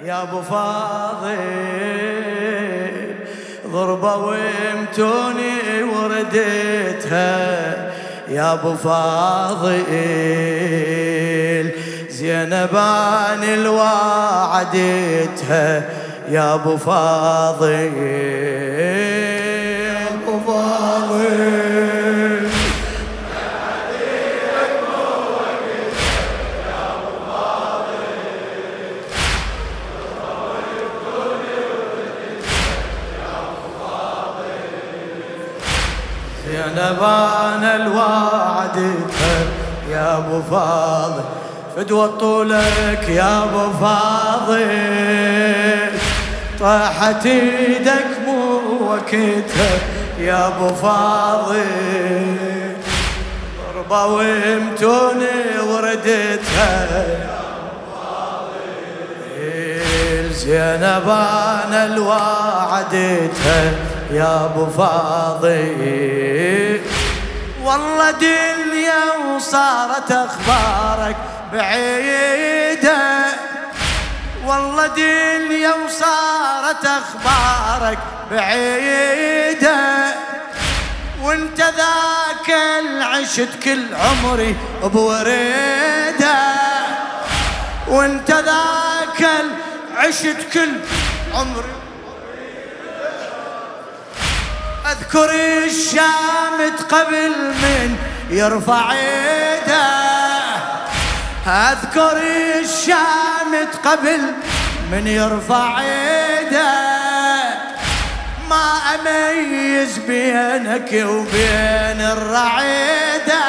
يا ابو فاضل، ضربة وامتوني ورديتها يا ابو فاضل، زينب عن الوعدتها يا ابو فاضل، يا ابو فاضل. زينب عن الوعدتها يا ابو فاضل، فدوى طولك يا ابو فاضل، طاحت ايدك مو وقتها يا ابو فاضل، ضربة وامتوني وردتها يا ابو فاضل، زينب عن الوعدتها يا ابو فاضل، والله دنيا وصارت اخبارك بعيدة، والله دنيا وصارت اخبارك بعيدة، وانت ذاك العشت كل عمري بوريدة، وانت ذاك العشت كل عمري. اذكر الشامت قبل من يرفع يده، اذكر الشامت قبل من يرفع يده، ما اميز بينك وبين الرعيده،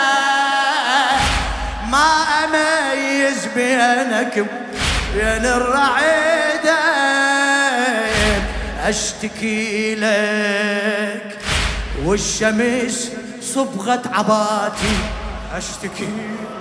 ما اميز بينك وبين الرعيده، اشتكي لك والشمس صبغت عباتي، اشتكي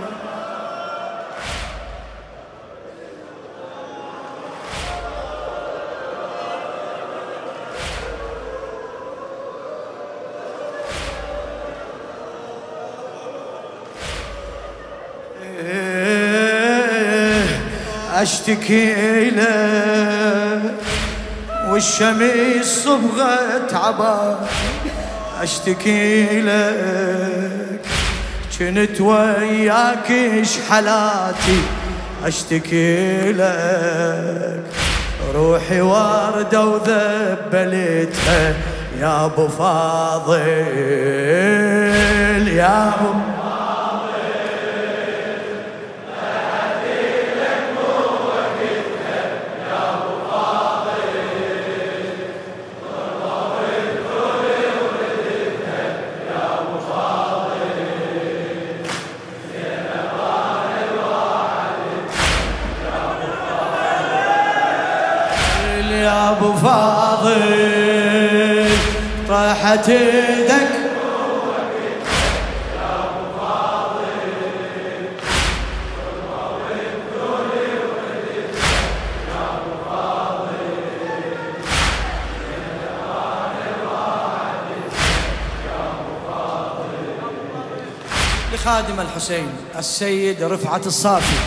اشتكي لك والشمس صبغت عباتي، اشتكي لك كنت وياك شحلاتي، اشتكي لك روحي وردة وذبلتها يا ابو فاضل، يا ابو يا ابو فاضل، طاحت ايدك يا ابو فاضل، يا ابو فاضل، يا ابو فاضل. لخادم الحسين السيد رفعت الصافي،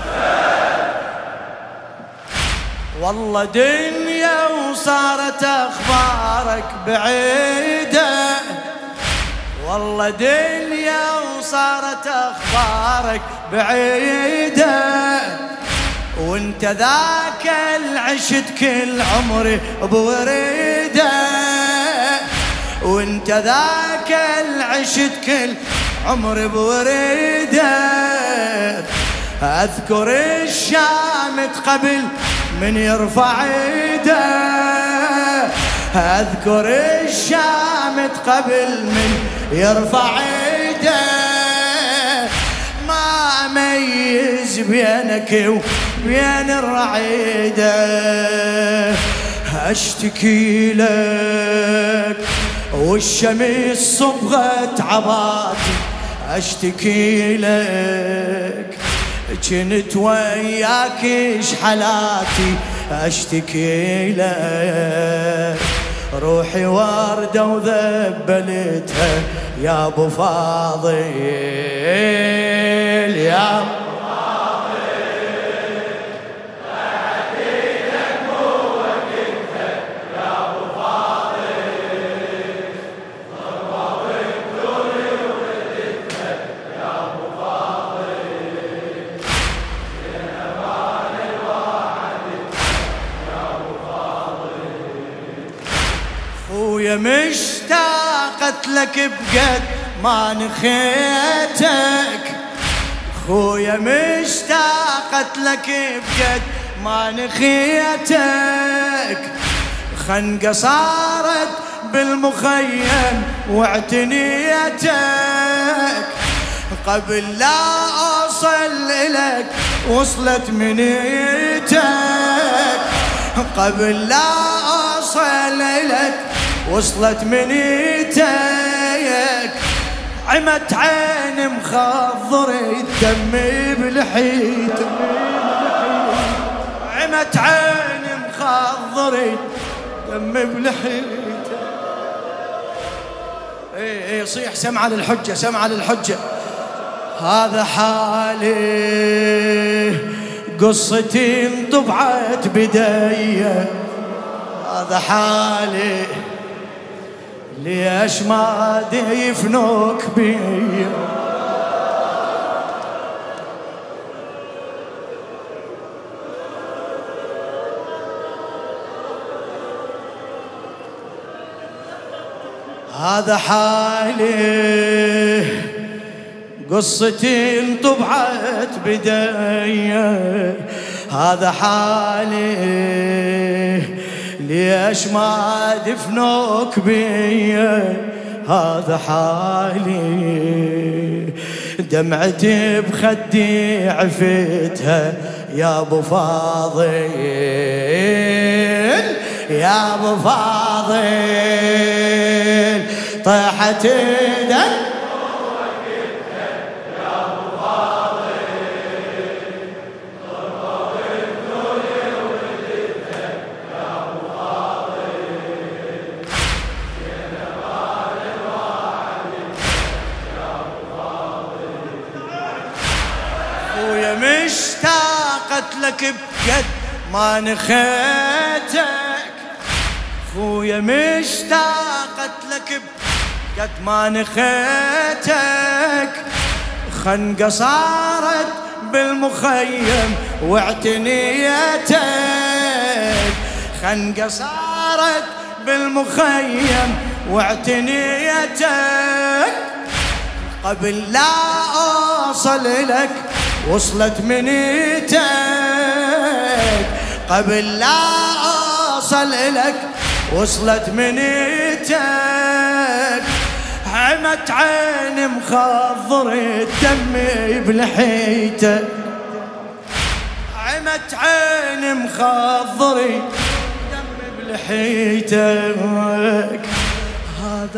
والله دنيا وصارت اخبارك بعيدة، والله دنيا وصارت اخبارك بعيدة، وانت ذاك العشت كل عمري بوريدة، وانت ذاك العشت كل عمري بوريدة، اذكر الشامت قبل من يرفع ايده، اذكر الشامت قبل من يرفع ايده، ما اميز بينك وبين الرعيده، اشتكي لك والشمس صبغت عباتي، اشتكي لك كنت وياك شحلاتي، اشتكي لك روحي وردة وذبلتها يا ابو فاضل، يا ابو فاضل، خويا مشتاقت لك بقد ما نخيتك، خويا مشتاقت لك بقد ما نخيتك، خنقة صارت بالمخيم واعتنيتك، قبل لا أوصل إلك وصلت منيتك، قبل لا أوصل إلك وصلت منيتك، عمت عين مخضرة دمي بلحيتك، عمت عين مخضرة دمي بلحيتك. ايه صيح سمعة للحجة، سمعة للحجة. هذا حالي قصتي انطبعت بداية، هذا حالي ليش ما يفنوك بيا، هذا حالي قصتي انطبعت بداية، هذا حالي ليش ما دفنوك بيا، هذا حالي دمعتي بخدي عفتها يا ابو فاضل، يا ابو فاضل طاحت دم مشتاقت لك بقد ما نخيتك، خويا مشتاقت لك بقد ما نخيتك، خنقة صارت بالمخيم واعتنيتك، خنقة صارت بالمخيم واعتنيتك، قبل لا أوصل لك وصلت منيتك، قبل لا أوصل لك وصلت منيتك، عمت عين مخضرة دمي بلحيتك، عمت عين مخضرة دمي بلحيتك، هذا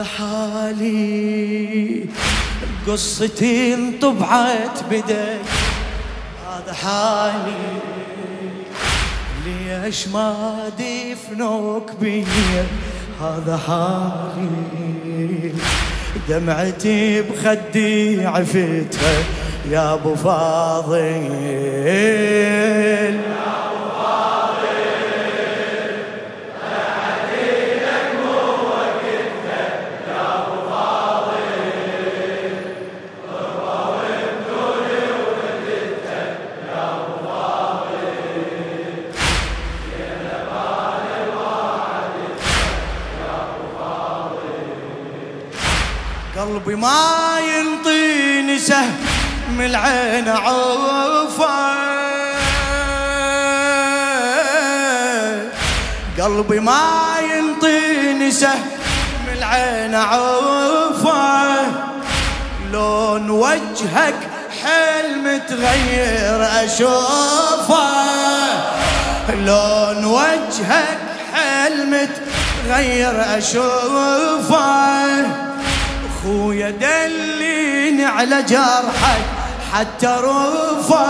حالي قصتي انطبعت بداية، هذا حالي ليش ما دفنوك بيا، هذا حالي دمعتي بخدي عفتها يا ابو فاضل، قلبي ما ينطيني سهم العين عوفه، قلبي ما ينطيني سهم العين عوفه، لون وجهك حلم تغير اشوفه، لون وجهك حلم تغير اشوفه، خويا دليني على جرحك حتى رفه،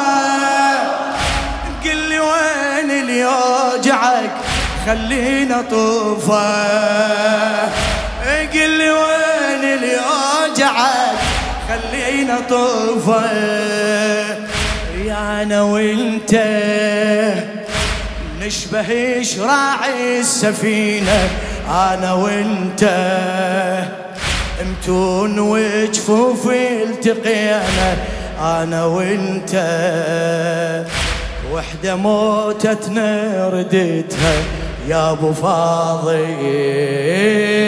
قل لي وين اللي يوجعك خلينا طوفه، قل لي وين اللي يوجعك خلينا طوفه، يا انا وانت نشبه شراعي السفينة، انا وانت متون وجفوفي التقينا، انا وانت وحده موتتنا ردتها يا ابو فاضل.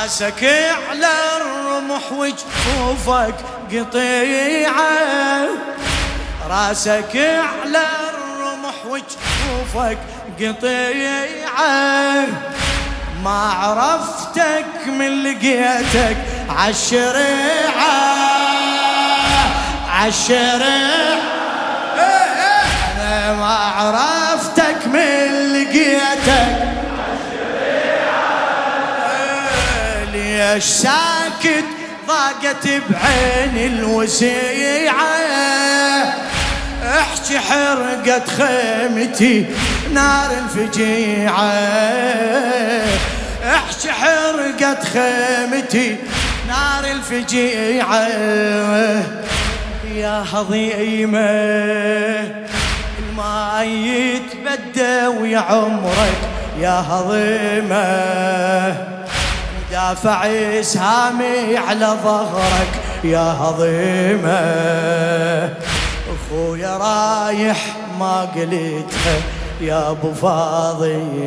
راسك على الرمح وجفوفك قطيعة، راسك على الرمح وجفوفك قطيعة، ما عرفتك من لقيتك عالشريعة، عالشريعة. أنا ما عرفتك من لقيتك ليش ساكت ضاقت بعين الوسيعة، احكي حرقت خيمتي نار الفجيعة، احكي حرقت خيمتي نار الفجيعة. يا هضيمة الماء يتبدى ويا عمرك يا هضيمة، دافع اسهامي على ظهرك يا هضيمة، اخويا رايح ما قلتها يا ابو فاضل،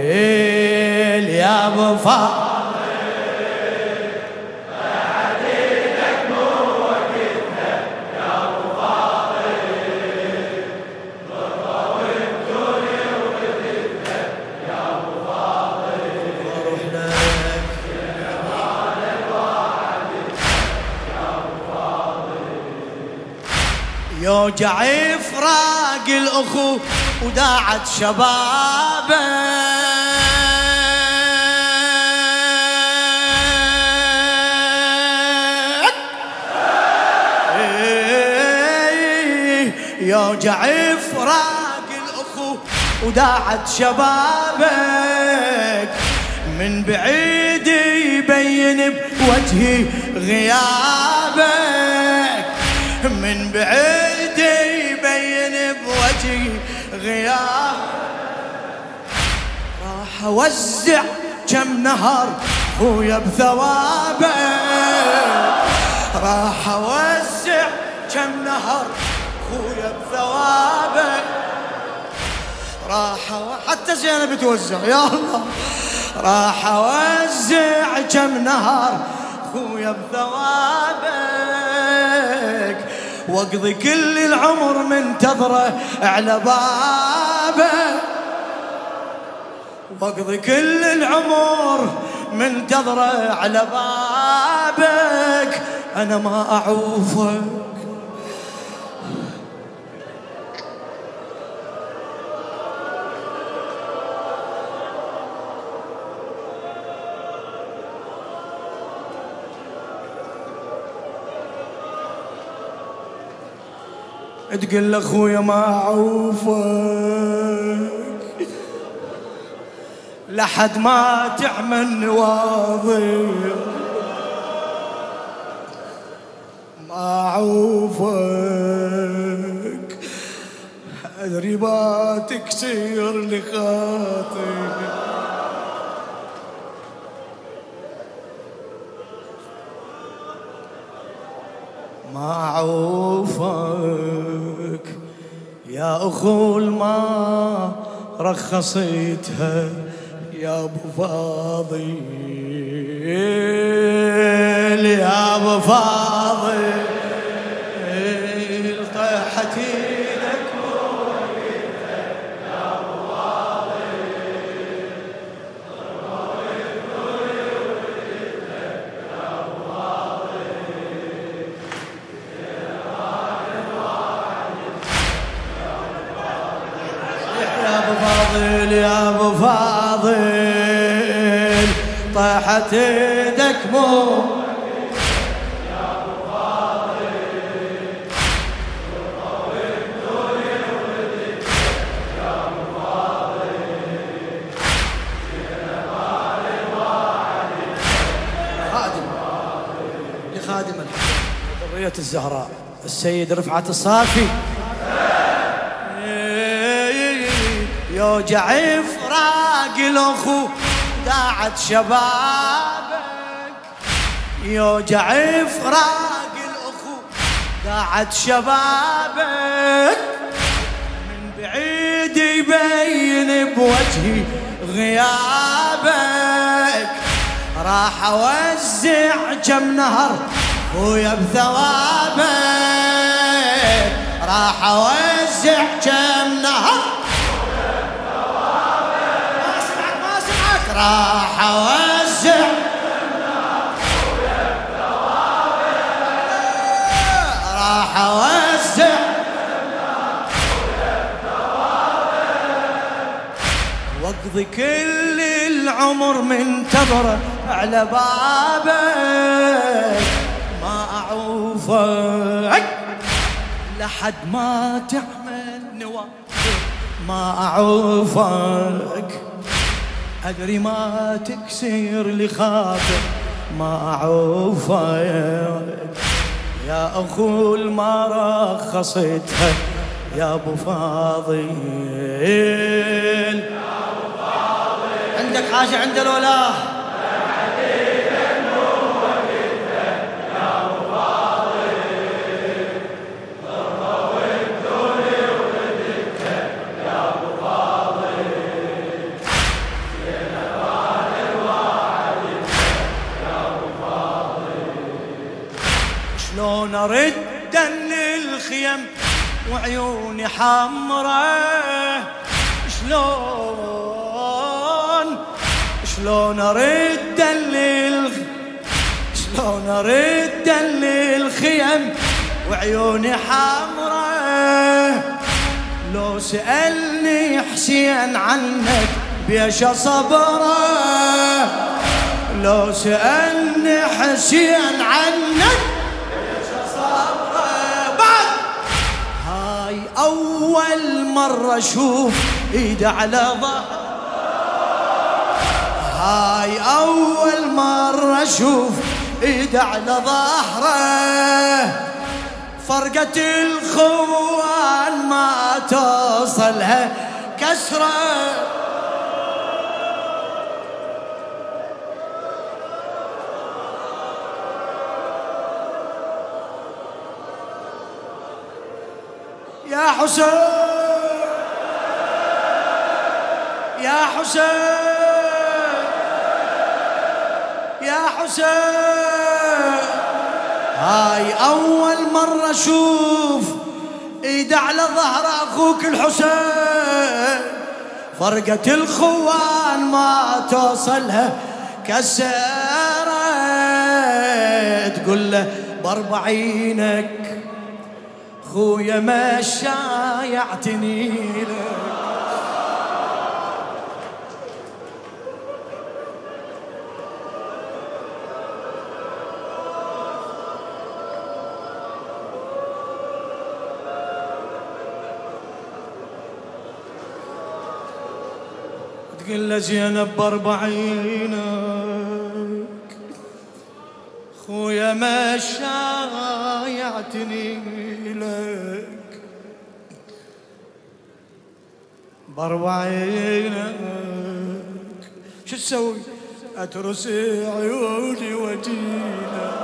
يا ابو فاضل بعدينك مو وقتها يا ابو فاضل، ضربة والدنيا وردتها يا ابو فاضل، واروح لك يوجع فراق الأخو وداعت شبابه، يوجع فراق الأخو وداعت شبابك، من بعيد يبين بوجهي غيابك، من بعيد يبين بوجهي غياب. راح اوزع كم نهر خويا بثوابك، راح اوزع كم نهر خويا بثوابك، راح حتى زينب توزع يا الله، راح اوزع كم نهر خويا بثوابك، واقضي كل العمر منتظره على بابك، واقضي كل العمر منتظره على بابك، انا ما اعوفك. تقول لاخويا ما اعوفك لحد ما تعمل نواظر، ما اعوفك ادري ما تكسر لخاطر، ما اعوفك يا اخو ما رخصيتها يا ابو فاضل، يا ابو فاضل طيحت ايدك ووقتها يا ابو فاضل، يا ابو فاضل، يا ابو فاضل طاحت ايدك مو يا ابو فاضل، يا ابو فاضل خادم لخادم ذرية الزهراء السيد رفعت الصافي، يوجع فراق الاخو داعت شبابك، يوجع فراق الاخو داعت شبابك، من بعيد يبين بوجهي غيابك، راح اوزع كم نهر ويا بثوابك، راح اوزع كم نهر ويا بثوابك. ما سمعك ما سمعك. راح اوزع كم نهر ويا بثوابك، راح اوزع كم نهر ويا بثوابك، واقضي كل العمر منتظره على بابك، ما اعوفك لحد ما تعمل نوافل، ما اعوفك ادري ما تكسر لي خاطر، ما اعوفك يا اخو ما رخصتها يا ابو فاضل. عندك حاجة عند الولاه؟ شلون ارد للخيم وعيوني حمرة، شلون ارد للخيم وعيوني حمرة، لو سألني حسين عنك بيش صبره، لو سألني حسين عنك بيش صبره. بعد هاي أول مرة أشوف إيده على ظهر، هاي أول مرة أشوف إيده على ظهره، فرقة الخوان ما توصلها كسرة. يا حسين يا حسين يا حسين، هاي أول مرة أشوف إيده على ظهر أخوك الحسين، فرقة الخوان ما توصلها كسرة، تقول له باربع عينك خويا ما شايعتني لك. تقول له زينب باربع عينك خويا ما شايعتني لك، باربع عينك شو تسوي؟ اترس عيوني وجيلك.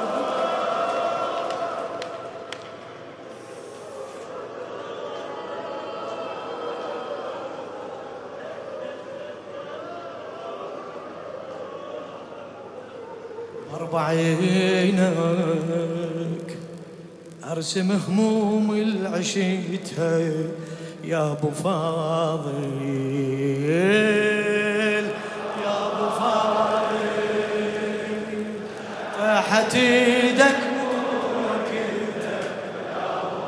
باربع عينك ارسم هموم العشيتها يا ابو فاضل، يا ابو فاضل تحت ايدك وكيتك يا ابو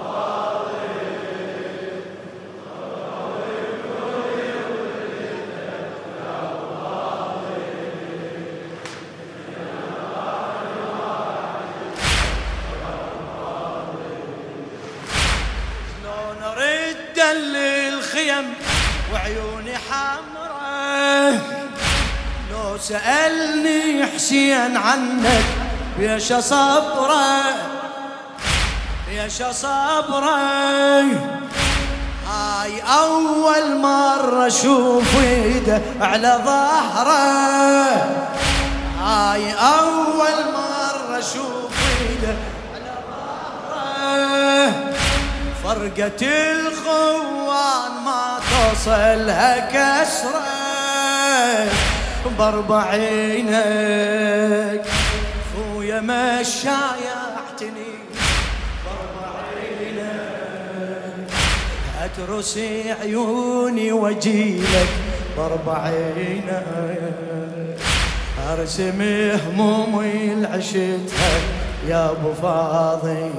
للخيم وعيوني حمرة، لو سألني حسين عنك بيش صبره، بيش صبره، هاي أول مرة أشوف إيده على ظهره، هاي أول مرة أشوف إيده على ظهره، فرقة الخوان ما توصلها كسرة، ب40 خويا ما شايعتني ب40 اترس عيوني واجيلك ب40 ارسم همومي العشتها يا ابو فاضل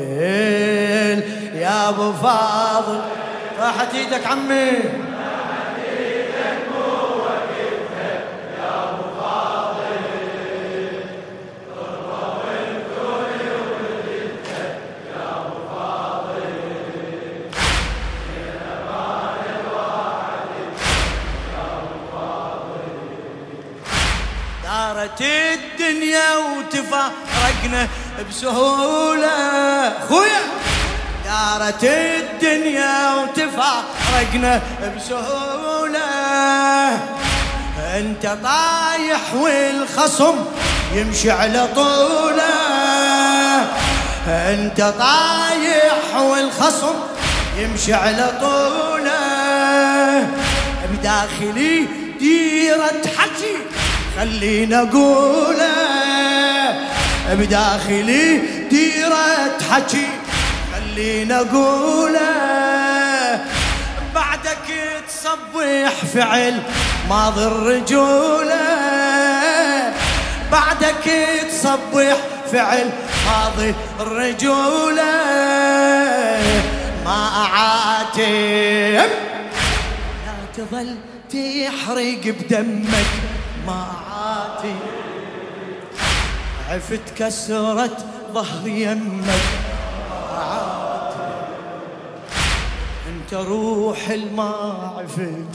يا ابو فاضل. راحت ايدك عمي دارت الدنيا وتفارقنا بسهولة خويا دارت الدنيا وتفارقنا بسهولة انت طايح والخصم يمشي على طوله انت طايح والخصم يمشي على طوله بداخلي ديرة حكي خلينا اقوله بداخلي ديرة حكي خلينا اقوله بعدك تصبح فعل ماضي الرجولة بعدك تصبح فعل ماضي الرجولة ما أعاتب لا تظل تحرق بدمك ما عاتب عفت كسرت ظهر يمك ما عاتب انت روح الما عفت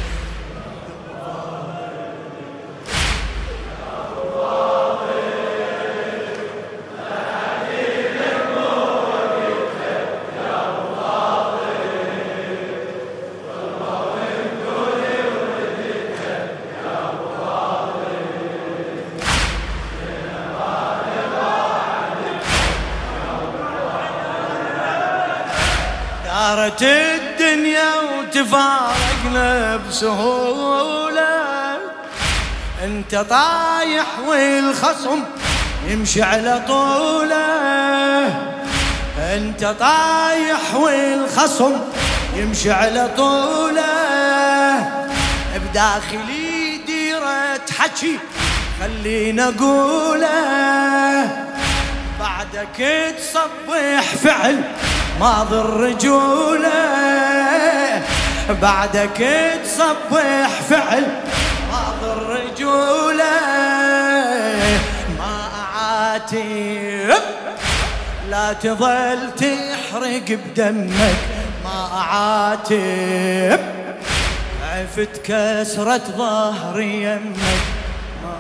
دارت الدنيا وتفارقنا بسهولة انت طايح والخصم يمشي على طوله انت طايح والخصم يمشي على طوله بداخلي ديرة حكي خلينا اقوله بعدك تصبح فعل ماضي الرجولة بعدك تصبح فعل ماضي الرجولة ما أعاتب لا تظل تحرق بدمك ما أعاتب عفت كسرة ظهر يمك ما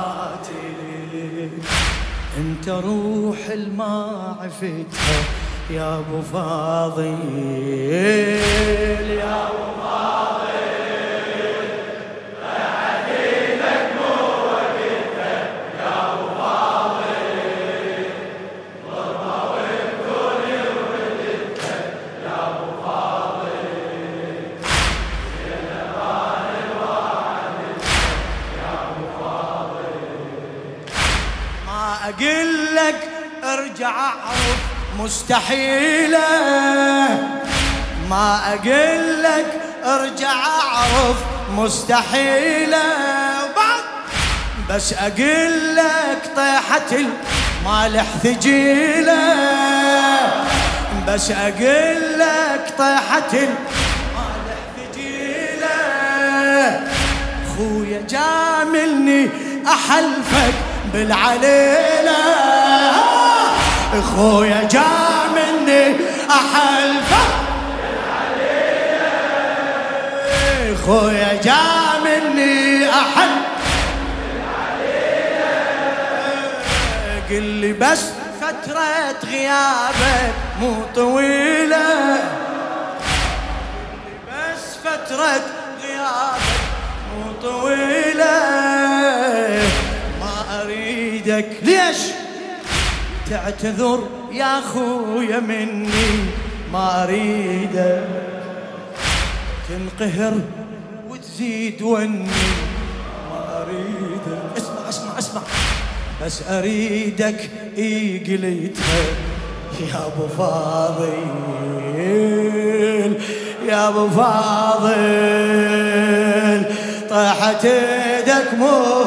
أعاتب انت روح الما عفتها يا ابو فاضل يا ابو فاضل بعدينك مو وقتك يا ابو فاضل ضربه والكل وردتك يا ابو فاضل يا نبال الوعد يا ابو فاضل ما اقول لك ارجع اعرف مستحيلة ما أقول لك ارجع أعرف مستحيلة وبعد بس أقول لك طيحة المالح ثقيلة بس أقول لك طيحة المالح ثقيلة خويا جاملني أحلفك بالعليلة خويا جاملني أحلفك خويا جاملني أحلفك قل لي بس فترة غيابك مو طويلة بس فترة غيابك مو طويلة ما أريدك ليش تعتذر يا خويا مني ما أريدك تنقهر وتزيد وني ما أريدك اسمع اسمع اسمع بس أريدك قليتها يا أبو فاضل يا أبو فاضل طاحت ايدك مو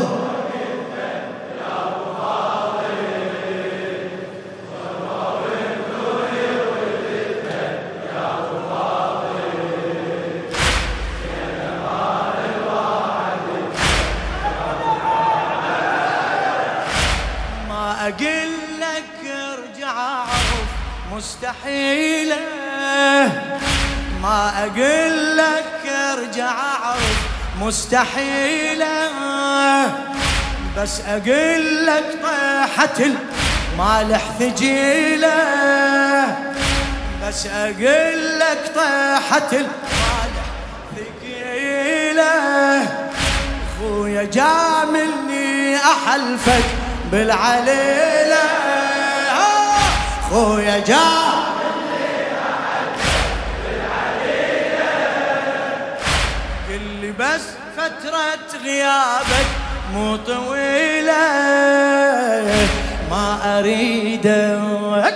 أقول لك ارجع عرف مستحيلة ما أقول لك ارجع عرف مستحيلة بس أقول لك طيحة المالح ثقيلة بس أقول لك طيحة المالح ثقيلة خويا جاملني أحلفك بالعليلة خويا جاملني أحلفك بالعليلة قل لي بس فترة غيابك مو طويلة ما أريدك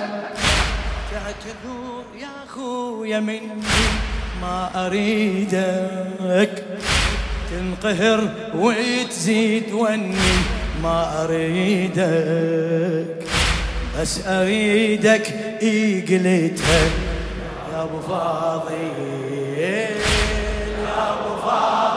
تعتذر يا خويا مني ما أريدك تنقهر وتزيد وني ما أريدك بس أريدك قلتها يا أبو فاضل يا أبو فاضل